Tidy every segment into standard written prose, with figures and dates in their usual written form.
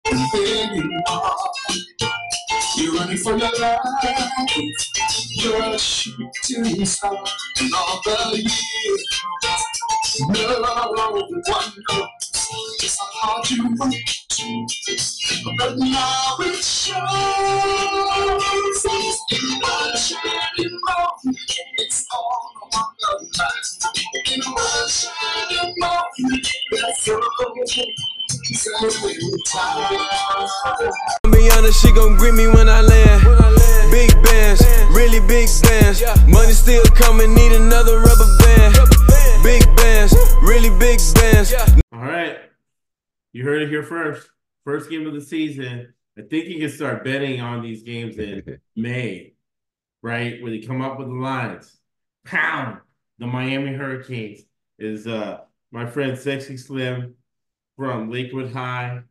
There you are. You're running for your life. You're a shooting star. And all the years, no one knows just how hard you work. But now it shows. In one shining moment, it's all on the line. In one shining moment, it's be honest, she gon' greet me when I land. Big bands, really big bands. Money still coming, need another rubber band. Big bands, really big bands. All right, you heard it here first. First game of the season. I think you can start betting on these games in May, right? Where they come up with the lines. Pound the Miami Hurricanes is my friend Sexy Slim from Lakewood High.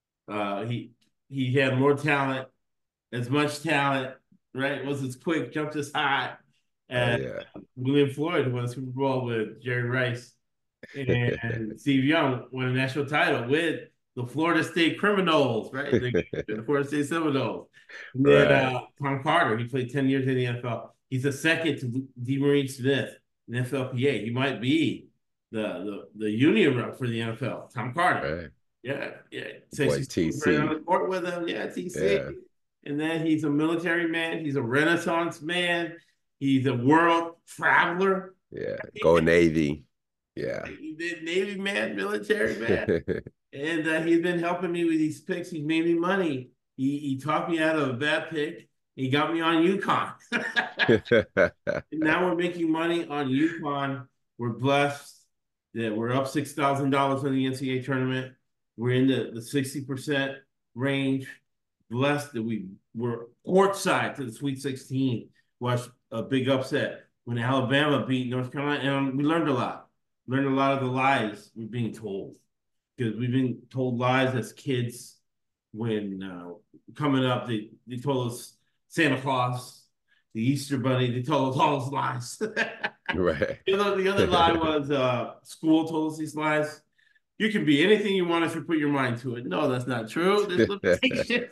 He had more talent, as much talent, right? Was as quick, jumped as high as William Floyd, who won the Super Bowl with Jerry Rice, and Steve Young won a national title with the Florida State Criminals, right? The Florida State Seminoles. And then Tom Carter, he played 10 years in the NFL. He's the second to DeMaurice Smith in NFLPA. He might be the union rep for the NFL. Tom Carter. Right. Yeah. TC. Right on the court with him. Yeah, TC. Yeah. And then he's a military man. He's a Renaissance man. He's a world traveler. Yeah, go Navy. Yeah. He's a Navy man, military man. And he's been helping me with these picks. He's made me money. He talked me out of a bad pick. He got me on UConn. And now we're making money on UConn. We're blessed that we're up $6,000 on the NCAA tournament. We're in the 60% range. Blessed that we were courtside to the Sweet 16. Watched a big upset when Alabama beat North Carolina. And we learned a lot. Learned a lot of the lies we're being told. Because we've been told lies as kids when coming up, they told us Santa Claus, the Easter Bunny, they told us all those lies. Right. The other lie was school told us these lies. You can be anything you want if you put your mind to it. No, that's not true. There's limitations.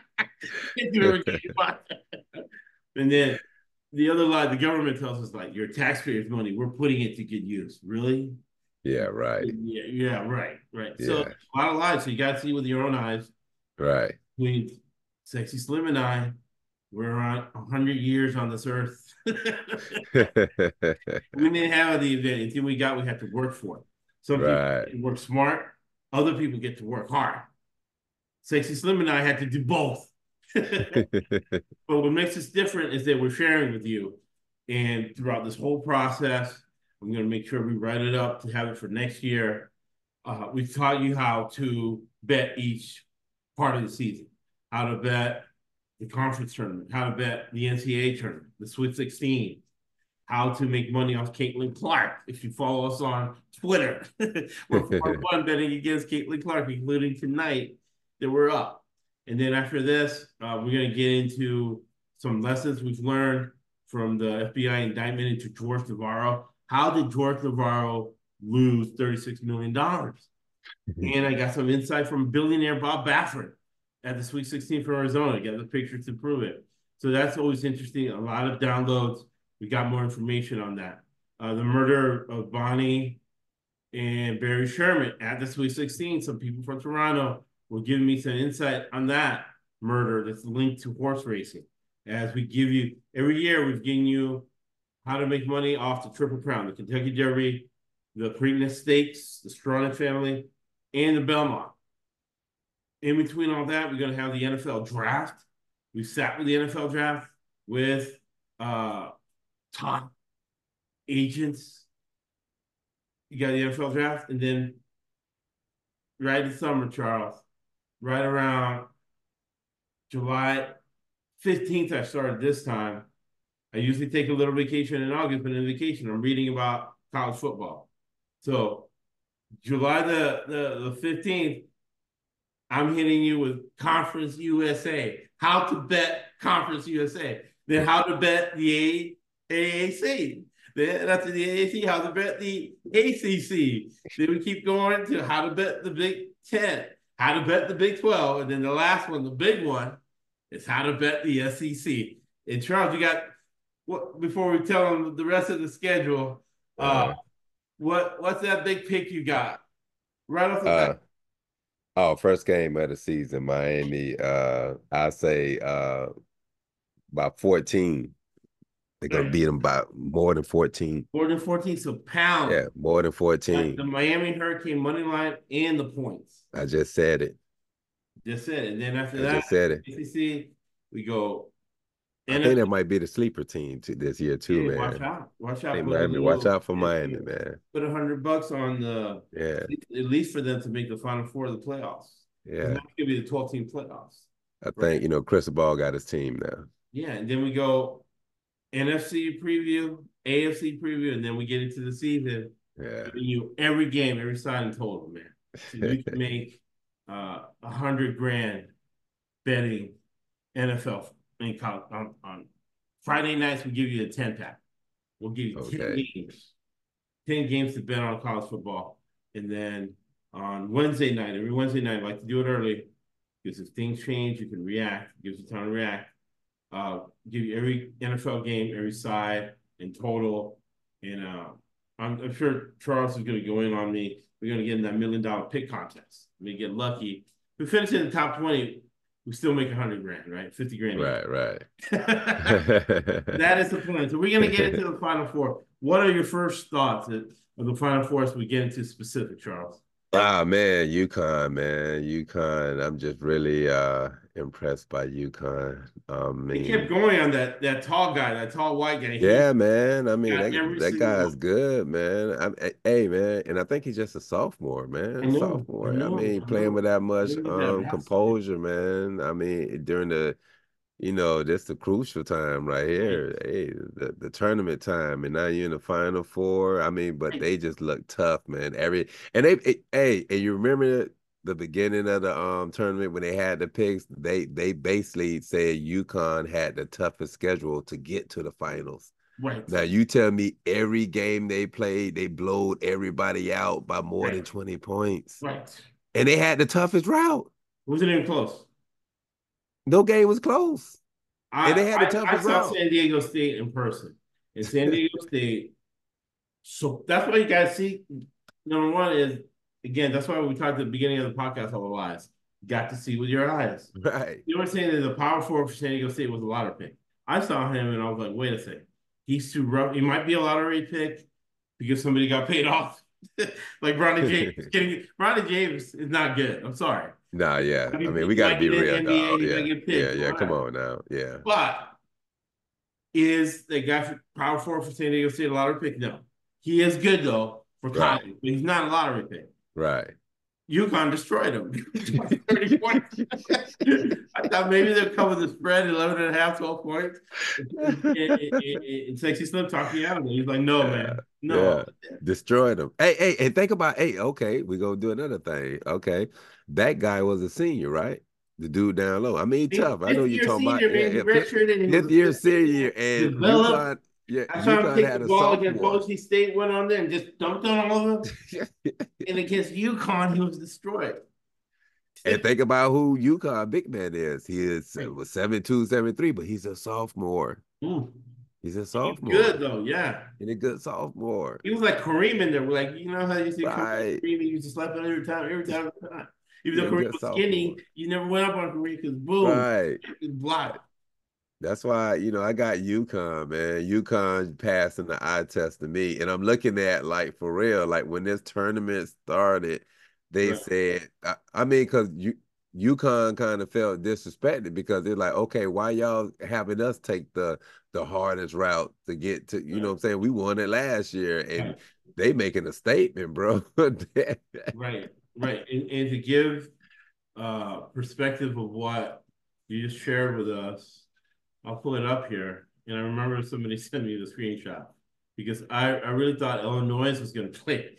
And then the other lie, the government tells us, like, your taxpayers' money, we're putting it to good use. Really? Yeah, right. Yeah, right. Yeah. So a lot of lies. So you got to see with your own eyes. Right. Between Sexy Slim and I, we're around 100 years on this earth. We didn't have the event. Until we had to work for it. Some people work smart. Other people get to work hard. Sexy Slim and I had to do both. But what makes us different is that we're sharing with you. And throughout this whole process, I'm going to make sure we write it up to have it for next year. We've taught you how to bet each part of the season, how to bet the conference tournament, how to bet the NCAA tournament, the Sweet 16, how to make money off Caitlin Clark. If you follow us on Twitter, we're 4-1 betting against Caitlin Clark, including tonight that we're up. And then after this, we're going to get into some lessons we've learned from the FBI indictment into George Navarro. How did George Navarro lose $36 million? And I got some insight from billionaire Bob Baffert at the Sweet 16 for Arizona. I got the pictures to prove it. So that's always interesting. A lot of downloads. We got more information on that. The murder of Bonnie and Barry Sherman at the Sweet 16. Some people from Toronto were giving me some insight on that murder that's linked to horse racing. As we give you, every year we've given you how to make money off the Triple Crown, the Kentucky Derby, the Preakness Stakes, the Stronach family, and the Belmont. In between all that, we're going to have the NFL draft. We sat with the NFL draft with top agents. You got the NFL draft, and then right in summer, Charles, right around July 15th, I started this time. I usually take a little vacation in August, but in vacation, I'm reading about college football. So July the 15th, I'm hitting you with Conference USA, how to bet Conference USA, then how to bet the AAC, then after the AAC, how to bet the ACC. Then we keep going to how to bet the Big Ten, how to bet the Big 12, and then the last one, the big one, is how to bet the SEC. And Charles, you got what before we tell them the rest of the schedule? What's that big pick you got right off the bat? First game of the season, Miami. I say by 14. They're gonna beat them by more than 14. More than 14, so pound. Yeah, more than 14. The Miami Hurricane money line and the points. I just said it. Just said it. And then after that, just said it. ACC, we go. I think that might be the sleeper team this year too, man. Watch out! Watch out! Miami, watch out for Miami, man. Put $100 on the at least for them to make the Final Four of the playoffs. Yeah, that's gonna be the 12-team playoffs. I think Chris Ball got his team now. Yeah, and then we go NFC preview, AFC preview, and then we get into the season. Yeah, every game, every side and total, man. So you can make $100,000 betting NFL. On Friday nights, we give you a 10-pack. We'll give you 10 games. 10 games to bet on college football. And then on Wednesday night, every Wednesday night, I like to do it early because if things change, you can react. It gives you time to react. Give you every NFL game, every side, in total. And I'm sure Charles is going to go in on me. We're going to get in that $1 million pick contest. We get lucky. If we finish in the top 20, we still make $100,000, right? $50,000. Right. That is the plan. So we're going to get into the Final Four. What are your first thoughts of the Final Four as we get into specific, Charles? Man, UConn, man. UConn. I'm just really impressed by UConn. He kept going on that tall guy, that tall white guy. Yeah, man. I mean, that guy's good, man. Hey, man, and I think he's just a sophomore, man. Sophomore. I mean, playing with that much composure, man. I mean, during the this the crucial time right here. Hey, the tournament time, and now you're in the Final Four. I mean, but they just look tough, man. And you remember the beginning of the tournament when they had the picks? They basically said UConn had the toughest schedule to get to the finals. Right. Now you tell me every game they played, they blowed everybody out by more than 20 points. Right. And they had the toughest route. Wasn't even close. No game was close. And they had the toughest route. I saw San Diego State in person. In San Diego State. So that's why you guys see. Number one is, again, that's why we talked at the beginning of the podcast all the lies. You got to see with your eyes. Right. You were saying that the power forward for San Diego State was a lottery pick. I saw him and I was like, wait a second. He's too rough. He might be a lottery pick because somebody got paid off. Like Bronny James. Bronny James is not good. I'm sorry. Nah, yeah. I mean, we got to be real, dog. Yeah. Come on now. Yeah. But is the guy for power forward for San Diego State a lottery pick? No. He is good, though, for college, but he's not a lottery pick. Right. UConn destroyed him. 30 points. I thought maybe they'll cover the spread, 11.5, 12 points. And Sexy Slim talked me out of it. He's like, no, man. No. Yeah. Destroyed him. Hey, and think about, okay, we're going to do another thing. Okay. That guy was a senior, right? The dude down low. I mean, tough. I know you're talking about. Fifth year senior. And UConn. Yeah, I saw him take the ball against Boise State, went on there and just dunked on all of them. And against UConn, he was destroyed. And think about who UConn big man is. He is 7'2", 7'3", but he's a sophomore. He's a sophomore. He's good though, yeah. He's a good sophomore. He was like Kareem in there. Like, you know how you see Kareem? He used to slap it every time. Even though Kareem was skinny, you never went up on Kareem because boom, he was blocked. That's why, I got UConn, man. UConn passing the eye test to me. And I'm looking at, like, for real, like, when this tournament started, they said, I mean, because UConn kind of felt disrespected because they're like, okay, why y'all having us take the hardest route to get to, you know what I'm saying? We won it last year, and they making a statement, bro. Right. And to give perspective of what you just shared with us, I'll pull it up here. And I remember somebody sent me the screenshot because I really thought Illinois was going to play.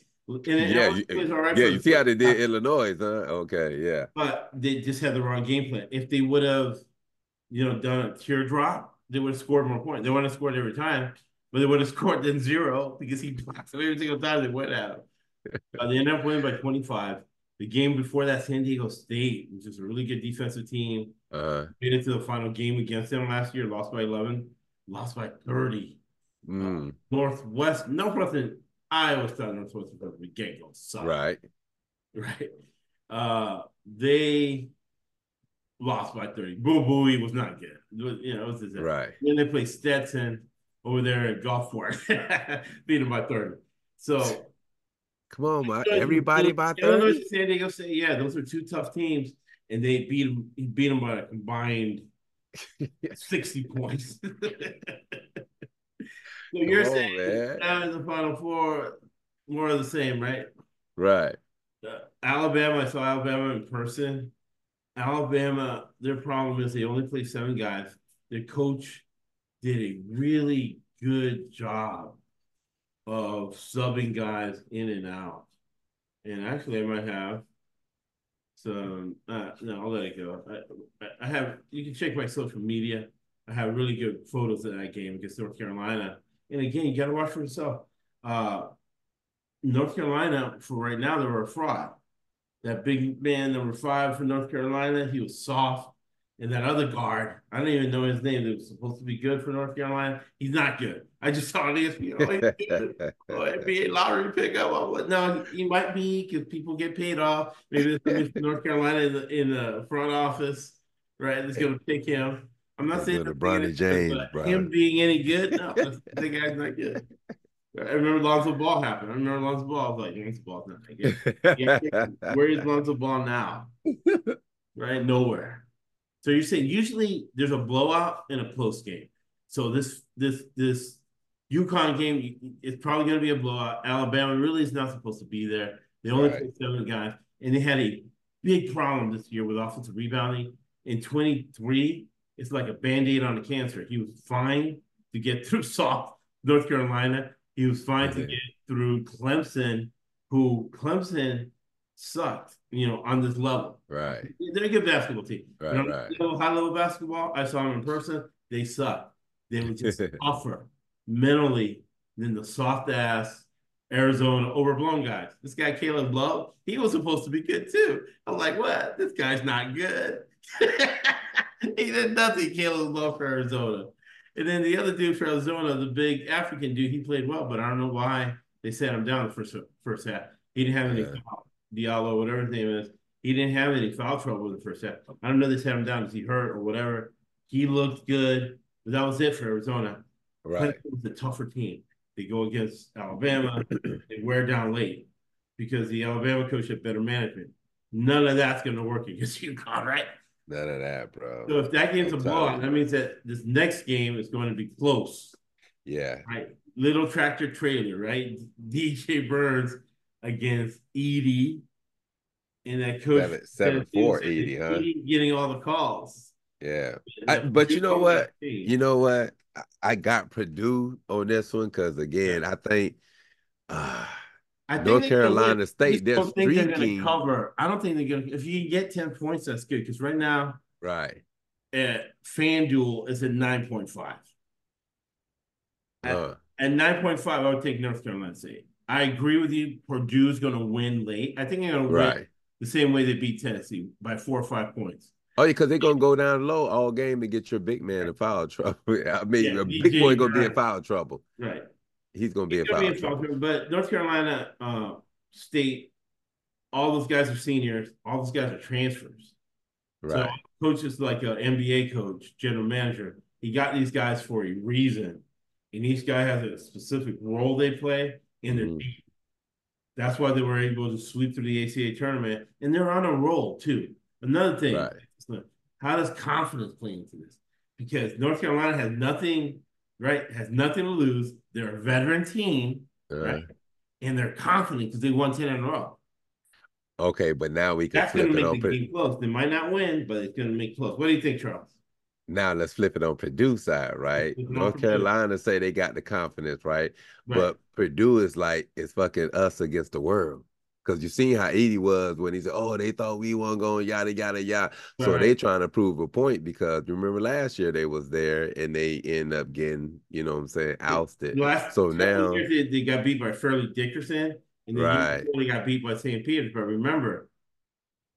You see how they did Illinois, huh? Okay, yeah. But they just had the wrong game plan. If they would have, done a teardrop, they would have scored more points. They wouldn't have scored every time, but they would have scored then 0 because he blocked every single time they went at him. They ended up winning by 25. The game before that, San Diego State, which is a really good defensive team, made it to the final game against them last year, lost by 11, lost by 30. Northwestern, I always thought Northwestern was a get-go. Right. They lost by 30. Boo Booey was not good. It was just right. Then they play Stetson over there at Gulfport, beat them by 30. So come on, man. Everybody by 30. Illinois, San Diego State, yeah, those are two tough teams, and they beat them by a combined 60 points. So you're saying now in the Final Four, more of the same, right? Right. Alabama, I saw Alabama in person. Alabama, their problem is they only play 7 guys. Their coach did a really good job of subbing guys in and out. And actually, I might have some. No, I'll let it go. I have. You can check my social media. I have really good photos of that game against North Carolina. And again, you got to watch for yourself. North Carolina, for right now, they were a fraud. That big man, number 5 for North Carolina, he was soft. And that other guard, I don't even know his name, that was supposed to be good for North Carolina. He's not good. I just saw on ESPN, he's good. NBA lottery pickup. No, he might be because people get paid off. Maybe there's North Carolina in the front office, right? That's going to pick him. I'm not saying that Bronny James, but him being any good, no, the guy's not good. I remember Lonzo Ball happened. I remember Lonzo Ball. I was like, Lonzo Ball's not that good. Where is Lonzo Ball now? Right? Nowhere. So you're saying usually there's a blowout and a post game. So this UConn game is probably going to be a blowout. Alabama really is not supposed to be there. They only played 7 guys, and they had a big problem this year with offensive rebounding. In 23, it's like a Band-Aid on a cancer. He was fine to get through soft North Carolina. He was fine to get through Clemson, who Clemson sucked, on this level. Right. They're a good basketball team. Right, right. High-level basketball, I saw them in person. They sucked. They were just tougher mentally than the soft-ass Arizona overblown guys. This guy, Caleb Love, he was supposed to be good too. I'm like, what? This guy's not good. He did nothing, Caleb Love for Arizona. And then the other dude for Arizona, the big African dude, he played well, but I don't know why they sat him down the first half. He didn't have any foul. Diallo, whatever his name is, he didn't have any foul trouble in the first half. I don't know they sat him down because he hurt or whatever. He looked good, but that was it for Arizona. Right. It was a tougher team. They go against Alabama, they wear down late because the Alabama coach had better management. None of that's going to work against UConn, right? None of that, bro. So if that game's a blowout, that means that this next game is going to be close. Yeah. Right. Little tractor trailer, right? DJ Burns against Edey. And that coach 7-4 Edey, huh? Edey getting all the calls. Yeah. But you know what? You know what? I got Purdue on this one because, again, I think North Carolina State, they're streaking. They're going to cover. I don't think they're going to. If you can get 10 points, that's good. Because right now, FanDuel is at 9.5. At 9.5, I would take North Carolina State. I agree with you. Purdue's going to win late. I think they're going to win the same way they beat Tennessee by 4 or 5 points. Oh, because they're going to go down low all game to get your big man in foul trouble. I mean, your big boy going to be in foul trouble. Right. He's going to be in foul trouble. But North Carolina State, all those guys are seniors. All those guys are transfers. Right. So coach is like an NBA coach, general manager. He got these guys for a reason. And each guy has a specific role they play in their team. That's why they were able to sweep through the ACA tournament. And they're on a roll, too. Another thing, how does confidence play into this? Because North Carolina has nothing, has nothing to lose. They're a veteran team, right? And they're confident because they won 10 in a row. Okay, but now we can That's going to make the game close. They might not win, but it's going to make close. What do you think, Charles? Now let's flip it on Purdue side, right? North Carolina say they got the confidence, right? But Purdue is like, it's fucking us against the world. Because you seen how Edey was when he said, oh, they thought we weren't going yada, yada, yada. So they trying to prove a point because remember last year they was there and they end up getting, you know what I'm saying, ousted. So now they got beat by Fairleigh Dickinson and then they got beat by St. Peter's. But remember,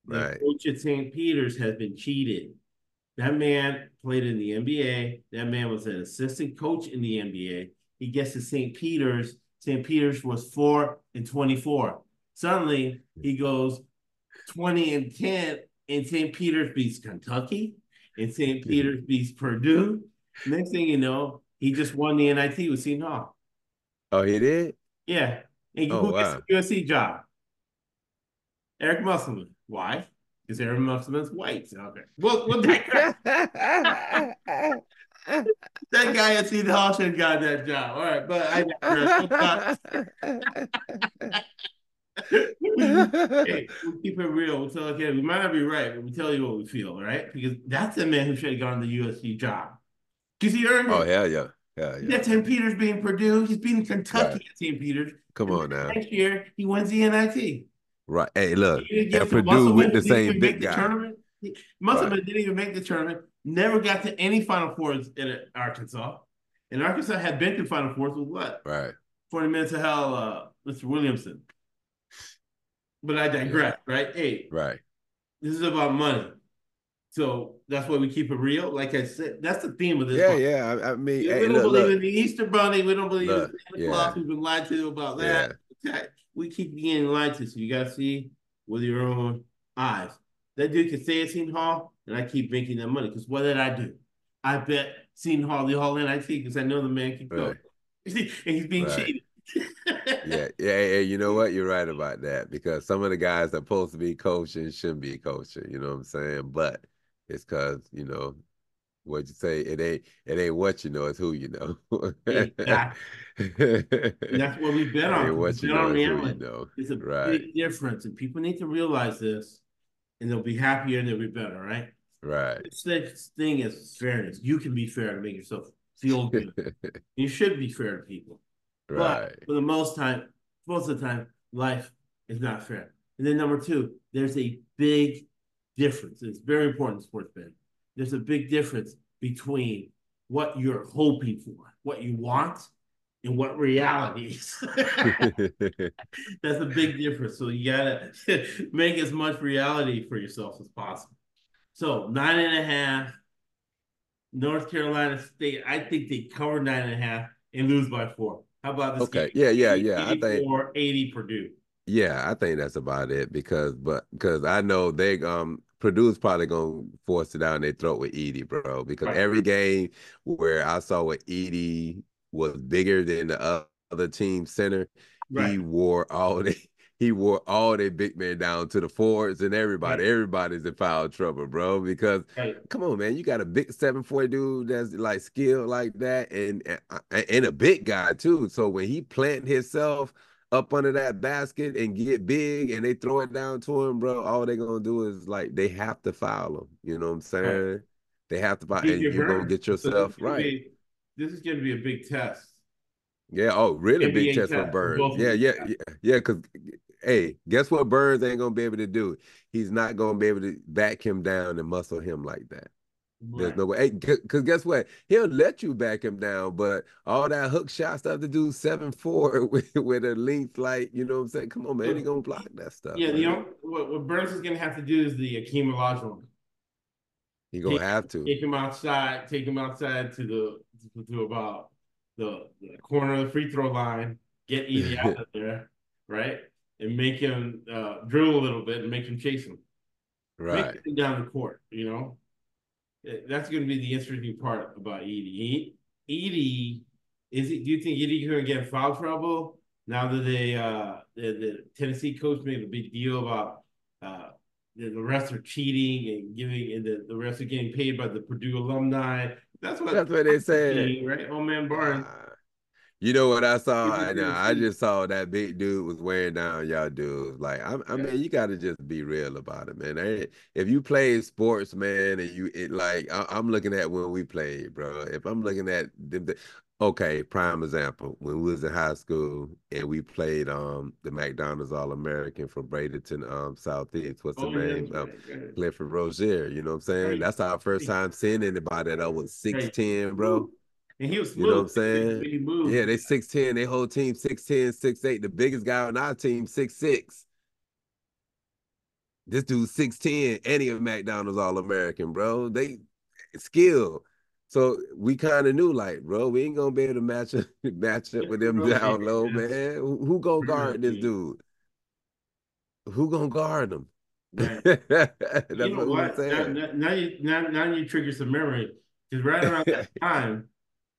the coach at St. Peter's has been cheated. That man played in the NBA. That man was an assistant coach in the NBA. He gets to St. Peter's. St. Peter's was 4-24. Suddenly, he goes 20-10, and St. Peter's beats Kentucky, and St. Peter's beats Purdue. Next thing you know, he just won the NIT with Seton Hall. Oh, he did? Yeah. And who gets the USC job? Eric Musselman. Why? Because Eric Musselman's white. Okay. We'll digress. That guy at Seton Hall should have got that job. All right, but I digress. Hey, we'll keep it real. We'll tell we might not be right, but we tell you what we feel, right? Because that's the man who should have gotten the USC job. Because he earned it. Oh, hell yeah. Yeah, yeah. St. Peter's being Purdue. He's beating Kentucky at St. Peter's. Come on now. Next year, he wins the NIT. Right. Hey, look. And Purdue with the same big guy. Musselman didn't even make the tournament. Never got to any Final Fours in Arkansas. And Arkansas had been to Final Fours with what? Right. 40 minutes of hell, Mr. Williamson. But I digress, right? Hey. Right. This is about money. So that's why we keep it real. Like I said, that's the theme of this. Yeah. I mean, we don't believe in the Easter Bunny. We don't believe in Santa Claus. We've been lied to about that. Yeah. We keep getting lied to, so you got to see with your own eyes. That dude can stay at Seton Hall, and I keep making that money. Because what did I do? I bet Seton Hall the Hall NIT because I know the man can go. And he's being cheated. Yeah. You know what? You're right about that because some of the guys that are supposed to be coaching shouldn't be coaching. You know what I'm saying? But it's because what you say, it ain't what you know, it's who you know. Exactly. That's what we bet on. What you know, who you know. It's a big difference, and people need to realize this, and they'll be happier and they'll be better, right? Right. This thing is fairness. You can be fair to make yourself feel good. You should be fair to people. Right. But for the most of the time, life is not fair. And then number two, there's a big difference. It's very important in sports betting. There's a big difference between what you're hoping for, what you want, and what reality is. That's a big difference. So you gotta make as much reality for yourself as possible. So 9.5, North Carolina State. I think they cover 9.5 and lose by 4. How about this? Okay. Game? Yeah. I think 80 Purdue. Yeah, I think that's about it because I know they Purdue's probably gonna force it down their throat with Edey, bro. Because every game where I saw where Edey was bigger than the other team center, he wore all their big men down to the forwards and everybody. Everybody's in foul trouble, bro. Because come on, man, you got a big 7'4" dude that's like skilled like that, and a big guy too. So when he plant himself up under that basket and get big and they throw it down to him, bro, all they're gonna do is like they have to foul him. You know what I'm saying? Right. They have to foul, and you're gonna get yourself right. This is gonna be a big test. Yeah, really NBA big test for Burns. Yeah, because hey, guess what Burns ain't gonna be able to do? He's not gonna be able to back him down and muscle him like that. Right. There's no way. Hey, because guess what? He'll let you back him down, but all that hook shot stuff to do 7'4" with a length like, you know what I'm saying? Come on, man, he gonna block that stuff. Yeah, what Burns is gonna have to do is the Akeem Olajuwon. He gonna have to take him outside to about the corner of the free throw line, get Edey out of there, right, and make him drill a little bit and make him chase him, right, make him down the court, you know. That's going to be the interesting part about Edey. Edey, do you think Edey going to get in foul trouble now that the Tennessee coach made a big deal about the refs are cheating and the refs are getting paid by the Purdue alumni? That's what they said, right? Oh man, Barnes. You know what I saw? I just saw that big dude was wearing down y'all dudes. Like, I mean, you got to just be real about it, man. If you play sports, man, and I'm looking at when we played, bro. If I'm looking at okay, prime example, when we was in high school and we played the McDonald's All-American from Bradenton, Southeast. What's the name? Clifford Rozier. You know what I'm saying? Right. That's our first time seeing anybody that was 6'10", bro. And he was smooth. You know what I'm saying? Yeah, they 6'10", they whole team 6'10", 6'8". The biggest guy on our team, 6'6". This dude's 6'10", and he a McDonald's All-American, bro. They skill. So we kind of knew, like, bro, we ain't gonna be able to match up with them down low, man. Who gonna guard this dude? Who gonna guard him? Right. That's you know what? Now you trigger some memory, because right around that time,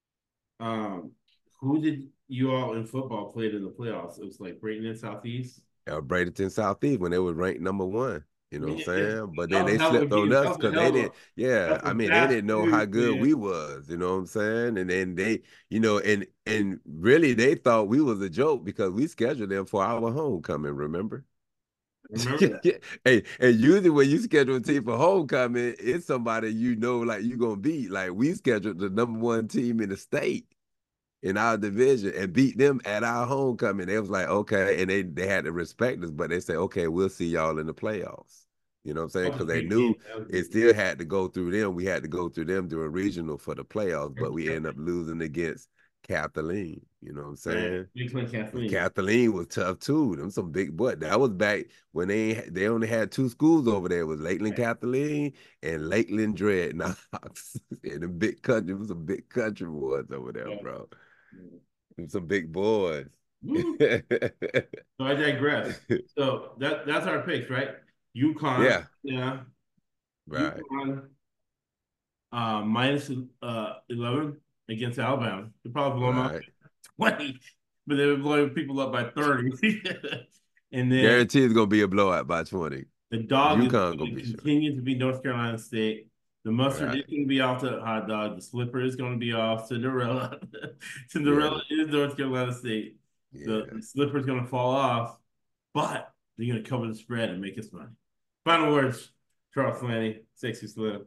who did you all in football played in the playoffs? It was like Bradenton Southeast. Bradenton Southeast, when they were ranked #1. You know what I'm saying? But then they slipped on us because they didn't. Yeah, I mean, they didn't know how good we was. You know what I'm saying? And then they, you know, and really they thought we was a joke because we scheduled them for our homecoming. Remember? Hey, and usually when you schedule a team for homecoming, it's somebody you know, like you gonna beat. Like we scheduled the #1 team in the state in our division and beat them at our homecoming. They was like, okay, and they had to respect us, but they said, okay, we'll see y'all in the playoffs. You know what I'm saying? Because they knew it still had to go through them. We had to go through them during regional for the playoffs, but we ended up losing against Kathleen. You know what I'm saying? Right. Kathleen was tough too. Them some big butt. That was back when they only had 2 schools over there. It was Lakeland Kathleen and Lakeland Dreadnoughts. And the big country, it was some big country boys over there, bro. Some big boys. So I digress. So that's our picks, right? UConn. Yeah. Right. UConn, minus 11 against Alabama. They probably blow them up 20, but they were blowing people up by 30. And then guarantee it's gonna be a blowout by 20. The dog is going to continue to be North Carolina State. The mustard is going to be off the hot dog. The slipper is going to be off. Cinderella. Cinderella is North Carolina State. The slipper is going to fall off, but they're going to cover the spread and make us money. Final words, Charles Flanny, Sexy Slim.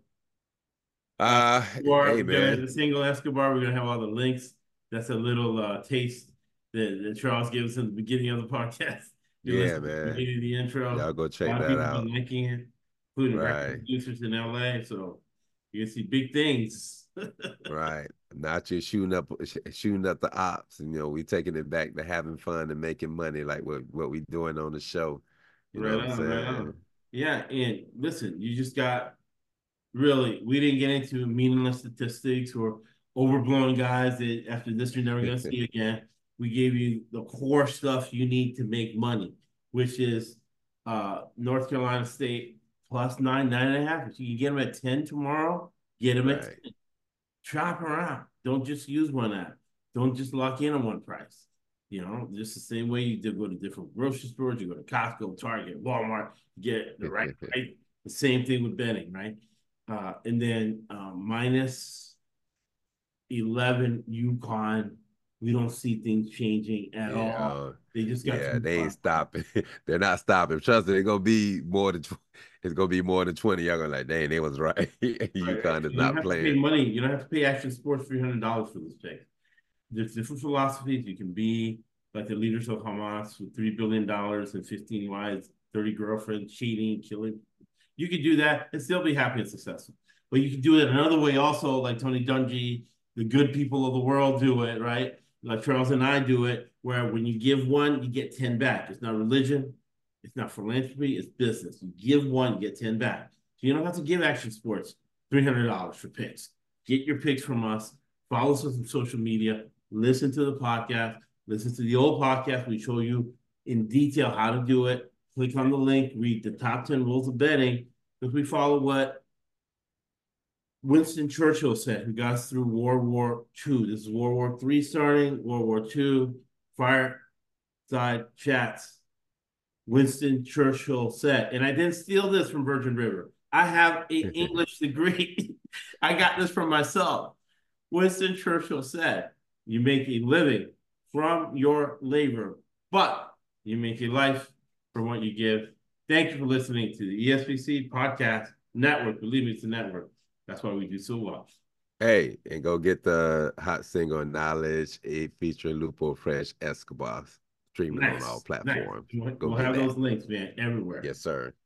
Hey, man. The single Escobar, we're going to have all the links. That's a little taste that Charles gave us in the beginning of the podcast. Yeah, man. The intro. Y'all go check that out. Including producers in LA, so you can see big things. Right. Not just shooting up the ops. You know, we taking it back to having fun and making money, like what we doing on the show. You know what I'm saying? Right. Yeah, and listen, you just got we didn't get into meaningless statistics or overblown guys that after this you're never gonna see again. We gave you the core stuff you need to make money, which is North Carolina State plus 9.5. If you can get them at 10 tomorrow, get them at 10. Shop around. Don't just use one app. Don't just lock in on one price. You know, just the same way you go to different grocery stores, you go to Costco, Target, Walmart, get the right price. The same thing with betting, right? And then minus 11 UConn. We don't see things changing at all. They just got they ain't stopping. They're not stopping. Trust me, it's gonna be more than 20. Y'all gonna like, dang, they was right. UConn is not playing. Pay money. You don't have to pay Action Sports $300 for this pick. There's different philosophies. You can be like the leaders of Hamas with $3 billion and 15 wives, 30 girlfriends, cheating, killing. You could do that and still be happy and successful. But you can do it another way also, like Tony Dungy, the good people of the world do it, right? Like Charles and I do it, where when you give one, you get 10 back. It's not religion. It's not philanthropy. It's business. You give one, you get 10 back. So you don't have to give Action Sports $300 for picks. Get your picks from us. Follow us on social media. Listen to the podcast. Listen to the old podcast. We show you in detail how to do it. Click on the link. Read the top 10 rules of betting, because we follow what Winston Churchill said, who got us through World War II. This is World War III starting, World War II, fireside chats. Winston Churchill said, and I didn't steal this from Virgin River. I have an English degree. I got this from myself. Winston Churchill said, you make a living from your labor, but you make a life from what you give. Thank you for listening to the ESPC Podcast Network. Believe me, it's a network. That's why we do so well. Hey, and go get the hot single Knowledge, featuring Lupo Fresh Escobar, streaming on all platforms. We'll have those links, man, everywhere. Yes, sir.